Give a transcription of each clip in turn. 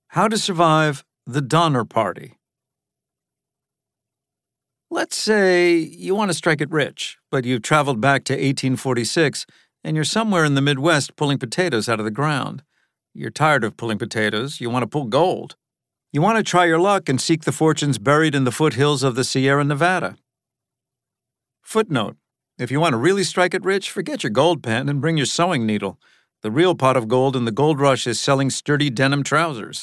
How to survive the Donner Party. Let's say you want to strike it rich, but you've traveled back to 1846 and you're somewhere in the Midwest pulling potatoes out of the ground. You're tired of pulling potatoes, you want to pull gold. You want to try your luck and seek the fortunes buried in the foothills of the Sierra Nevada. Footnote: if you want to really strike it rich, forget your gold pen and bring your sewing needle. The real pot of gold in the gold rush is selling sturdy denim trousers.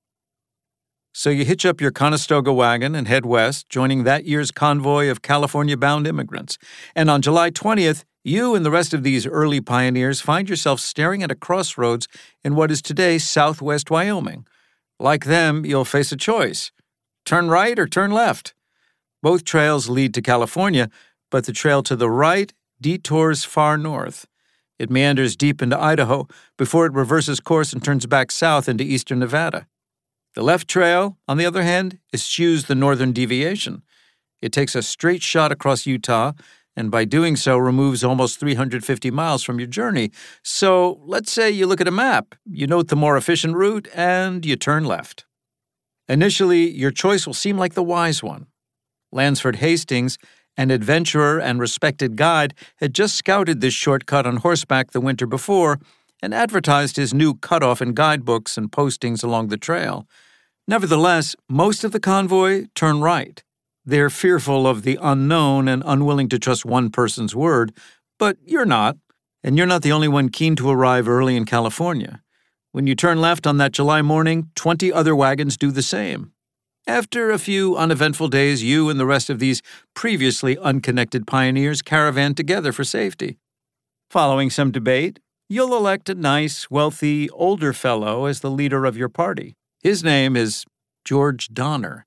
So you hitch up your Conestoga wagon and head west, joining that year's convoy of California-bound immigrants. And on July 20th, you and the rest of these early pioneers find yourself staring at a crossroads in what is today southwest Wyoming. Like them, you'll face a choice: turn right or turn left. Both trails lead to California, but the trail to the right detours far north. It meanders deep into Idaho before it reverses course and turns back south into eastern Nevada. The left trail, on the other hand, eschews the northern deviation. It takes a straight shot across Utah, and by doing so removes almost 350 miles from your journey. So let's say you look at a map, you note the more efficient route, and you turn left. Initially, your choice will seem like the wise one. Lansford Hastings, an adventurer and respected guide, had just scouted this shortcut on horseback the winter before and advertised his new cutoff in guidebooks and postings along the trail. Nevertheless, most of the convoy turn right. They're fearful of the unknown and unwilling to trust one person's word, but you're not, and you're not the only one keen to arrive early in California. When you turn left on that July morning, 20 other wagons do the same. After a few uneventful days, you and the rest of these previously unconnected pioneers caravan together for safety. Following some debate, you'll elect a nice, wealthy, older fellow as the leader of your party. His name is George Donner.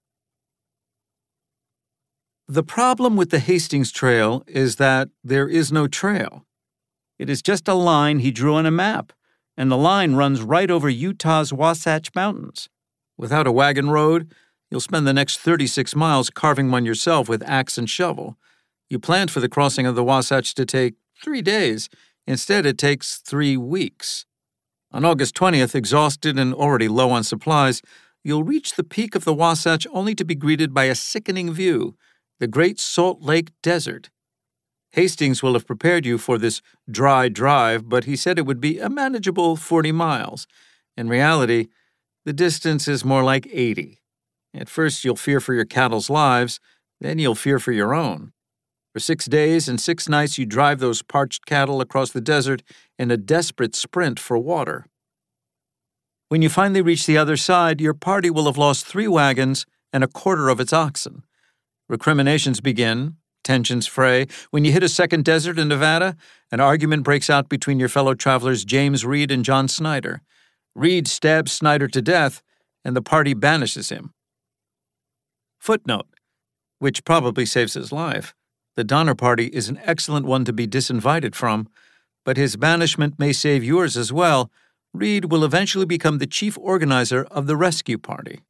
The problem with the Hastings Trail is that there is no trail. It is just a line he drew on a map, and the line runs right over Utah's Wasatch Mountains. Without a wagon road, you'll spend the next 36 miles carving one yourself with axe and shovel. You planned for the crossing of the Wasatch to take 3 days. Instead, it takes 3 weeks. On August 20th, exhausted and already low on supplies, you'll reach the peak of the Wasatch only to be greeted by a sickening view: the Great Salt Lake Desert. Hastings will have prepared you for this dry drive, but he said it would be a manageable 40 miles. In reality, the distance is more like 80. At first, you'll fear for your cattle's lives, then you'll fear for your own. For 6 days and 6 nights, you drive those parched cattle across the desert in a desperate sprint for water. When you finally reach the other side, your party will have lost 3 wagons and a quarter of its oxen. Recriminations begin, tensions fray. When you hit a second desert in Nevada, an argument breaks out between your fellow travelers James Reed and John Snyder. Reed stabs Snyder to death, and the party banishes him. Footnote: which probably saves his life. The Donner Party is an excellent one to be disinvited from, but his banishment may save yours as well. Reed will eventually become the chief organizer of the rescue party.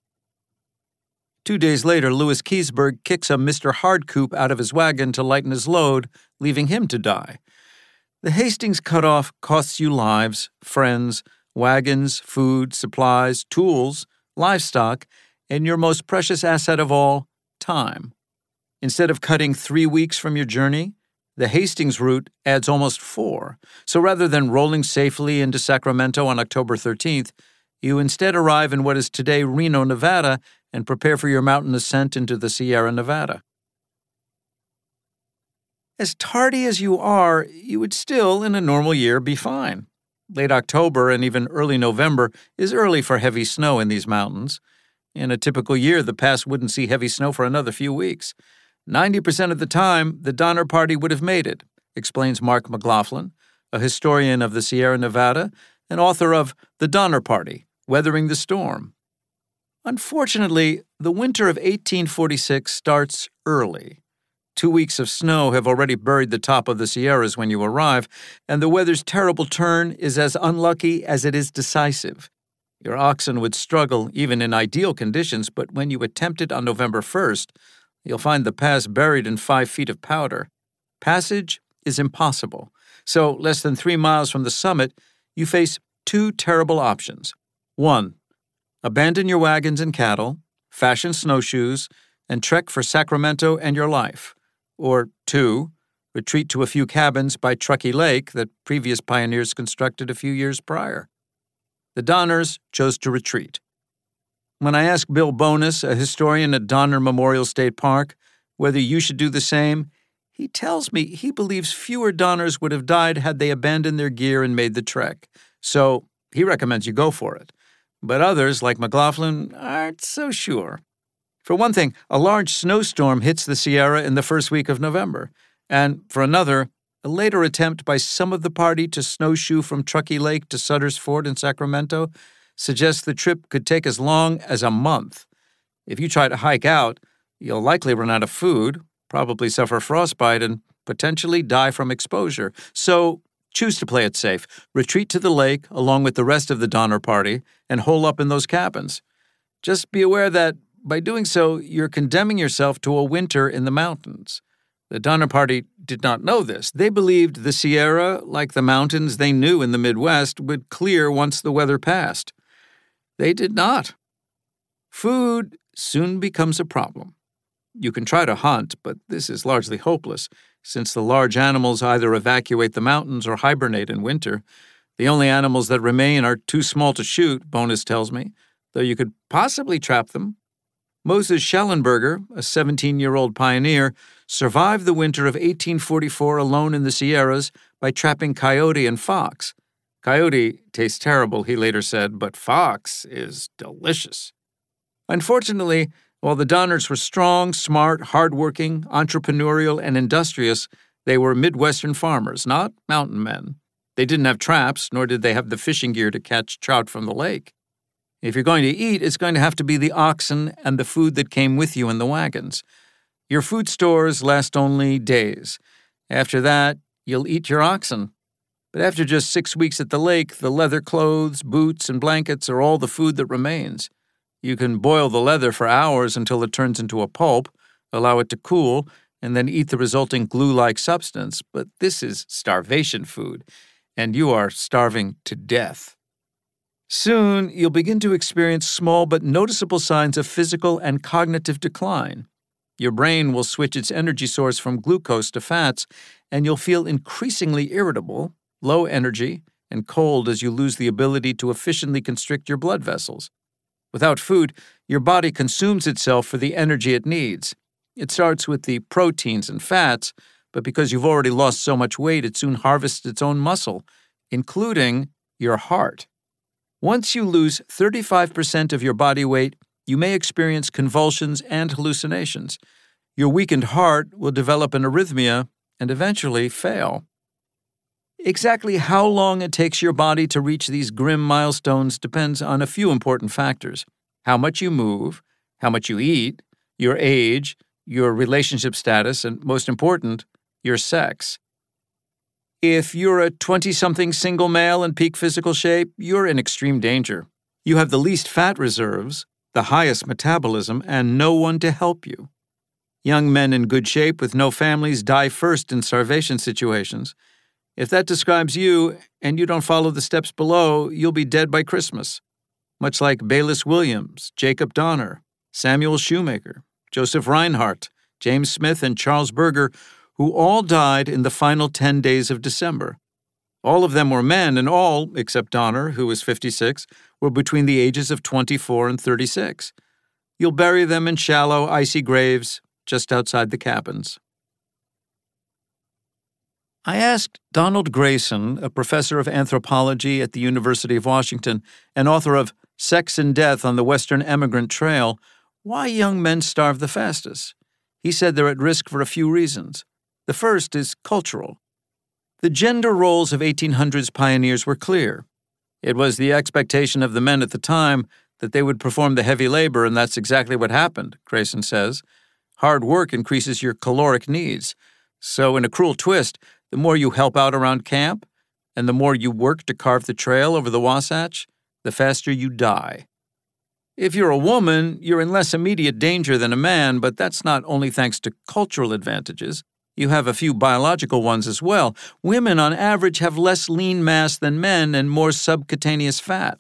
2 days later, Louis Keseberg kicks a Mr. Hardcoop out of his wagon to lighten his load, leaving him to die. The Hastings cutoff costs you lives, friends, wagons, food, supplies, tools, livestock, and your most precious asset of all, time. Instead of cutting 3 weeks from your journey, the Hastings route adds almost 4. So rather than rolling safely into Sacramento on October 13th, you instead arrive in what is today Reno, Nevada, and prepare for your mountain ascent into the Sierra Nevada. As tardy as you are, you would still, in a normal year, be fine. Late October and even early November is early for heavy snow in these mountains. In a typical year, the pass wouldn't see heavy snow for another few weeks. 90% of the time, the Donner Party would have made it, explains Mark McLaughlin, a historian of the Sierra Nevada and author of The Donner Party, Weathering the Storm. Unfortunately, the winter of 1846 starts early. 2 weeks of snow have already buried the top of the Sierras when you arrive, and the weather's terrible turn is as unlucky as it is decisive. Your oxen would struggle even in ideal conditions, but when you attempt it on November 1st, you'll find the pass buried in 5 feet of powder. Passage is impossible, so less than 3 miles from the summit, you face 2 terrible options. 1, Abandon your wagons and cattle, fashion snowshoes, and trek for Sacramento and your life. Or 2, retreat to a few cabins by Truckee Lake that previous pioneers constructed a few years prior. The Donners chose to retreat. When I asked Bill Bonus, a historian at Donner Memorial State Park, whether you should do the same, he tells me he believes fewer Donners would have died had they abandoned their gear and made the trek. So he recommends you go for it. But others, like McLaughlin, aren't so sure. For one thing, a large snowstorm hits the Sierra in the first week of November. And for another, a later attempt by some of the party to snowshoe from Truckee Lake to Sutter's Fort in Sacramento suggests the trip could take as long as a month. If you try to hike out, you'll likely run out of food, probably suffer frostbite, and potentially die from exposure. So choose to play it safe. Retreat to the lake along with the rest of the Donner Party and hole up in those cabins. Just be aware that by doing so, you're condemning yourself to a winter in the mountains. The Donner Party did not know this. They believed the Sierra, like the mountains they knew in the Midwest, would clear once the weather passed. They did not. Food soon becomes a problem. You can try to hunt, but this is largely hopeless, since the large animals either evacuate the mountains or hibernate in winter. The only animals that remain are too small to shoot, Bonus tells me, though you could possibly trap them. Moses Schellenberger, a 17-year-old pioneer, survived the winter of 1844 alone in the Sierras by trapping coyote and fox. Coyote tastes terrible, he later said, but fox is delicious. Unfortunately, while the Donners were strong, smart, hardworking, entrepreneurial, and industrious, they were Midwestern farmers, not mountain men. They didn't have traps, nor did they have the fishing gear to catch trout from the lake. If you're going to eat, it's going to have to be the oxen and the food that came with you in the wagons. Your food stores last only days. After that, you'll eat your oxen. But after just 6 weeks at the lake, the leather clothes, boots, and blankets are all the food that remains. You can boil the leather for hours until it turns into a pulp, allow it to cool, and then eat the resulting glue-like substance. But this is starvation food, and you are starving to death. Soon, you'll begin to experience small but noticeable signs of physical and cognitive decline. Your brain will switch its energy source from glucose to fats, and you'll feel increasingly irritable, low energy, and cold as you lose the ability to efficiently constrict your blood vessels. Without food, your body consumes itself for the energy it needs. It starts with the proteins and fats, but because you've already lost so much weight, it soon harvests its own muscle, including your heart. Once you lose 35% of your body weight, you may experience convulsions and hallucinations. Your weakened heart will develop an arrhythmia and eventually fail. Exactly how long it takes your body to reach these grim milestones depends on a few important factors: how much you move, how much you eat, your age, your relationship status, and most important, your sex. If you're a 20-something single male in peak physical shape, you're in extreme danger. You have the least fat reserves, the highest metabolism, and no one to help you. Young men in good shape with no families die first in starvation situations. If that describes you, and you don't follow the steps below, you'll be dead by Christmas. Much like Bayless Williams, Jacob Donner, Samuel Shoemaker, Joseph Reinhardt, James Smith, and Charles Berger, who all died in the final 10 days of December. All of them were men, and all, except Donner, who was 56, were between the ages of 24 and 36. You'll bury them in shallow, icy graves just outside the cabins. I asked Donald Grayson, a professor of anthropology at the University of Washington and author of Sex and Death on the Western Emigrant Trail, why young men starve the fastest. He said they're at risk for a few reasons. The first is cultural. The gender roles of 1800s pioneers were clear. It was the expectation of the men at the time that they would perform the heavy labor, and that's exactly what happened, Grayson says. Hard work increases your caloric needs. So in a cruel twist, the more you help out around camp, and the more you work to carve the trail over the Wasatch, the faster you die. If you're a woman, you're in less immediate danger than a man, but that's not only thanks to cultural advantages. You have a few biological ones as well. Women, on average, have less lean mass than men and more subcutaneous fat.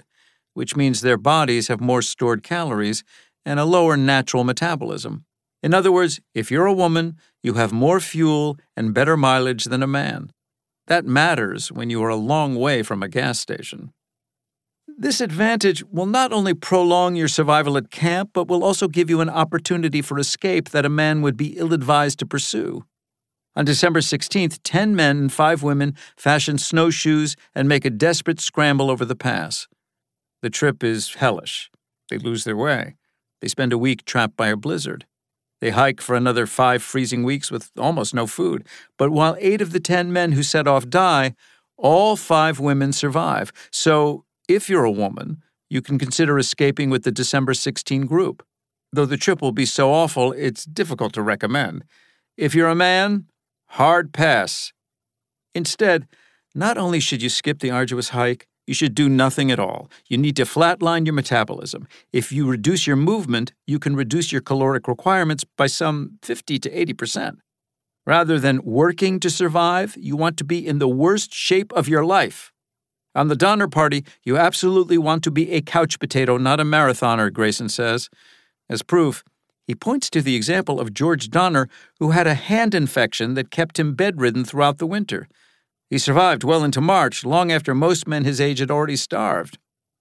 which means their bodies have more stored calories and a lower natural metabolism. In other words, if you're a woman, you have more fuel and better mileage than a man. That matters when you are a long way from a gas station. This advantage will not only prolong your survival at camp, but will also give you an opportunity for escape that a man would be ill-advised to pursue. On December 16th, 10 men and 5 women fashion snowshoes and make a desperate scramble over the pass. The trip is hellish. They lose their way. They spend a week trapped by a blizzard. They hike for another 5 freezing weeks with almost no food. But while 8 of the 10 men who set off die, all 5 women survive. So, if you're a woman, you can consider escaping with the December 16 group. Though the trip will be so awful, it's difficult to recommend. If you're a man, hard pass. Instead, not only should you skip the arduous hike, you should do nothing at all. You need to flatline your metabolism. If you reduce your movement, you can reduce your caloric requirements by some 50 to 80%. Rather than working to survive, you want to be in the worst shape of your life. On the Donner Party, you absolutely want to be a couch potato, not a marathoner, Grayson says. As proof, he points to the example of George Donner, who had a hand infection that kept him bedridden throughout the winter. He survived well into March, long after most men his age had already starved.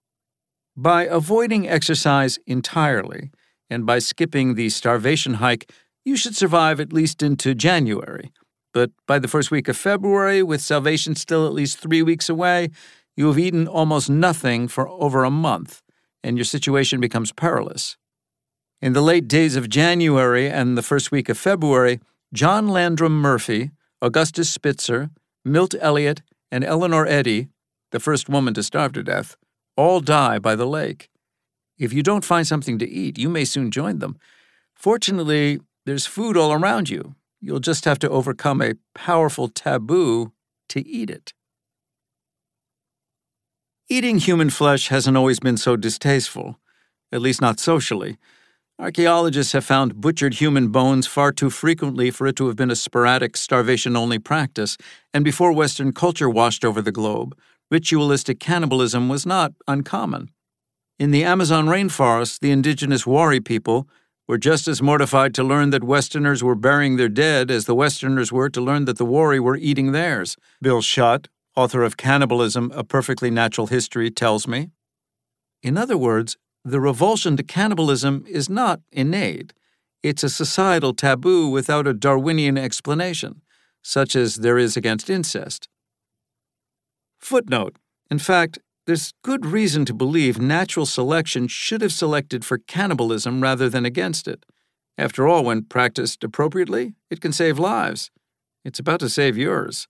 By avoiding exercise entirely, and by skipping the starvation hike, you should survive at least into January. But by the first week of February, with salvation still at least 3 weeks away, you have eaten almost nothing for over a month, and your situation becomes perilous. In the late days of January and the first week of February, John Landrum Murphy, Augustus Spitzer, Milt Elliott, and Eleanor Eddy, the first woman to starve to death, all die by the lake. If you don't find something to eat, you may soon join them. Fortunately, there's food all around you. You'll just have to overcome a powerful taboo to eat it. Eating human flesh hasn't always been so distasteful, at least not socially. Archaeologists have found butchered human bones far too frequently for it to have been a sporadic, starvation-only practice, and before Western culture washed over the globe, ritualistic cannibalism was not uncommon. In the Amazon rainforest, the indigenous Wari people were just as mortified to learn that Westerners were burying their dead as the Westerners were to learn that the Wari were eating theirs, Bill Schutt, author of Cannibalism, A Perfectly Natural History, tells me. In other words, the revulsion to cannibalism is not innate. It's a societal taboo without a Darwinian explanation, such as there is against incest. Footnote: in fact, there's good reason to believe natural selection should have selected for cannibalism rather than against it. After all, when practiced appropriately, it can save lives. It's about to save yours.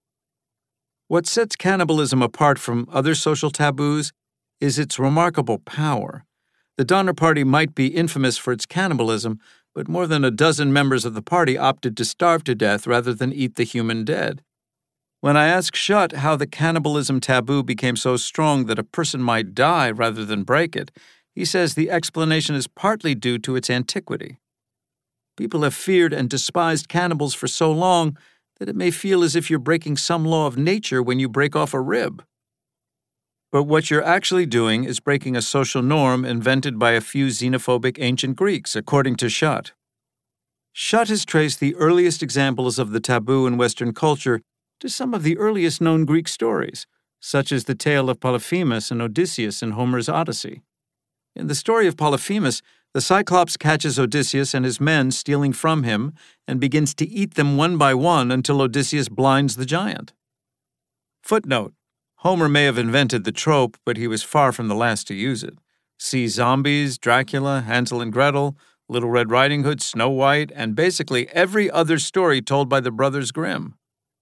What sets cannibalism apart from other social taboos is its remarkable power. The Donner Party might be infamous for its cannibalism, but more than a dozen members of the party opted to starve to death rather than eat the human dead. When I ask Schutt how the cannibalism taboo became so strong that a person might die rather than break it, he says the explanation is partly due to its antiquity. People have feared and despised cannibals for so long that it may feel as if you're breaking some law of nature when you break off a rib. But what you're actually doing is breaking a social norm invented by a few xenophobic ancient Greeks, according to Schutt. Schutt has traced the earliest examples of the taboo in Western culture to some of the earliest known Greek stories, such as the tale of Polyphemus and Odysseus in Homer's Odyssey. In the story of Polyphemus, the Cyclops catches Odysseus and his men stealing from him and begins to eat them one by one until Odysseus blinds the giant. Footnote: Homer may have invented the trope, but he was far from the last to use it. See Zombies, Dracula, Hansel and Gretel, Little Red Riding Hood, Snow White, and basically every other story told by the Brothers Grimm.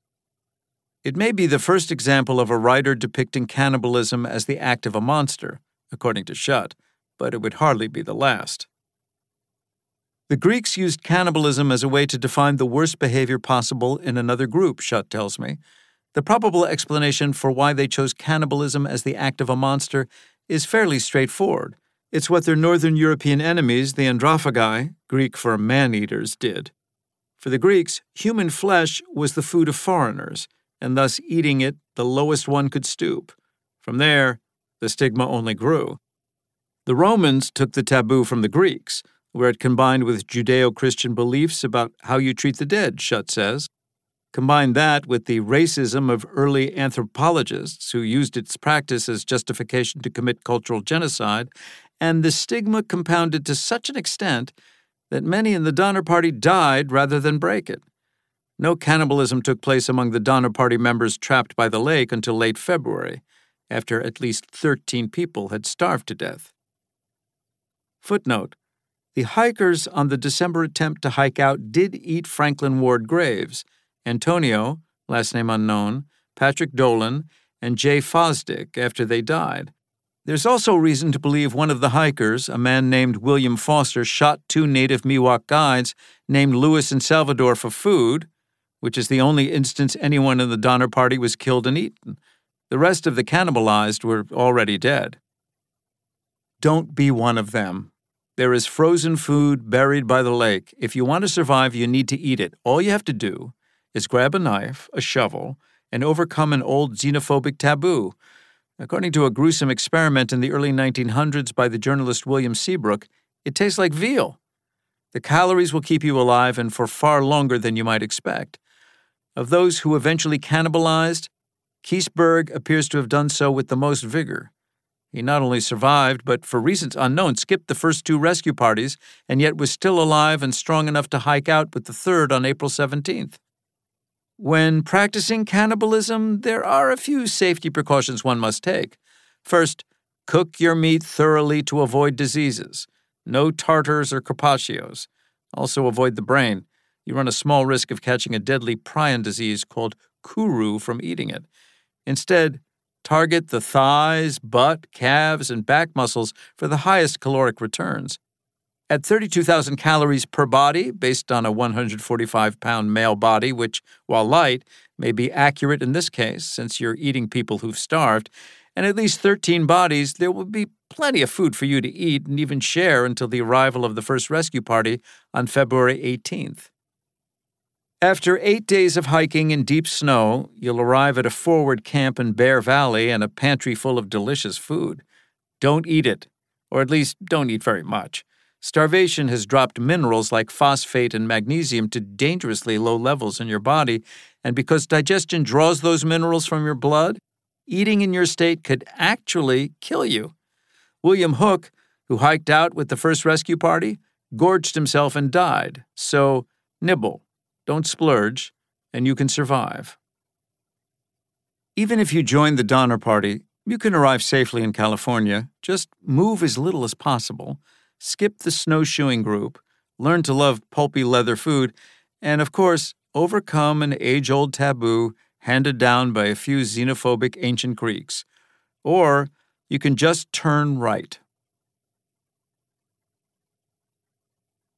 It may be the first example of a writer depicting cannibalism as the act of a monster, according to Schutt, but it would hardly be the last. The Greeks used cannibalism as a way to define the worst behavior possible in another group, Schutt tells me. The probable explanation for why they chose cannibalism as the act of a monster is fairly straightforward. It's what their northern European enemies, the Androphagi, Greek for man-eaters, did. For the Greeks, human flesh was the food of foreigners, and thus eating it, the lowest one could stoop. From there, The stigma only grew. The Romans took the taboo from the Greeks, where it combined with Judeo-Christian beliefs about how you treat the dead, Schutt says. Combine that with the racism of early anthropologists who used its practice as justification to commit cultural genocide, and the stigma compounded to such an extent that many in the Donner Party died rather than break it. No cannibalism took place among the Donner Party members trapped by the lake until late February, after at least 13 people had starved to death. Footnote: the hikers on the December attempt to hike out did eat Franklin Ward Graves, Antonio, last name unknown, Patrick Dolan, and Jay Fosdick after they died. There's also reason to believe one of the hikers, a man named William Foster, shot 2 native Miwok guides named Lewis and Salvador for food, which is the only instance anyone in the Donner Party was killed and eaten. The rest of the cannibalized were already dead. Don't be one of them. There is frozen food buried by the lake. If you want to survive, you need to eat it. All you have to do is grab a knife, a shovel, and overcome an old xenophobic taboo. According to a gruesome experiment in the early 1900s by the journalist William Seabrook, it tastes like veal. The calories will keep you alive and for far longer than you might expect. Of those who eventually cannibalized, Keseberg appears to have done so with the most vigor. He not only survived, but for reasons unknown skipped the first 2 rescue parties and yet was still alive and strong enough to hike out with the third on April 17th. When practicing cannibalism, there are a few safety precautions one must take. First, cook your meat thoroughly to avoid diseases. No tartars or carpaccios. Also avoid the brain. You run a small risk of catching a deadly prion disease called kuru from eating it. Instead, target the thighs, butt, calves, and back muscles for the highest caloric returns. At 32,000 calories per body, based on a 145-pound male body, which, while light, may be accurate in this case since you're eating people who've starved, and at least 13 bodies, there will be plenty of food for you to eat and even share until the arrival of the first rescue party on February 18th. After 8 days of hiking in deep snow, you'll arrive at a forward camp in Bear Valley and a pantry full of delicious food. Don't eat it, or at least don't eat very much. Starvation has dropped minerals like phosphate and magnesium to dangerously low levels in your body, and because digestion draws those minerals from your blood, eating in your state could actually kill you. William Hook, who hiked out with the first rescue party, gorged himself and died. So, nibble. Don't splurge, and you can survive. Even if you join the Donner Party, you can arrive safely in California. Just move as little as possible, skip the snowshoeing group, learn to love pulpy leather food, and, of course, overcome an age-old taboo handed down by a few xenophobic ancient Greeks. Or you can just turn right.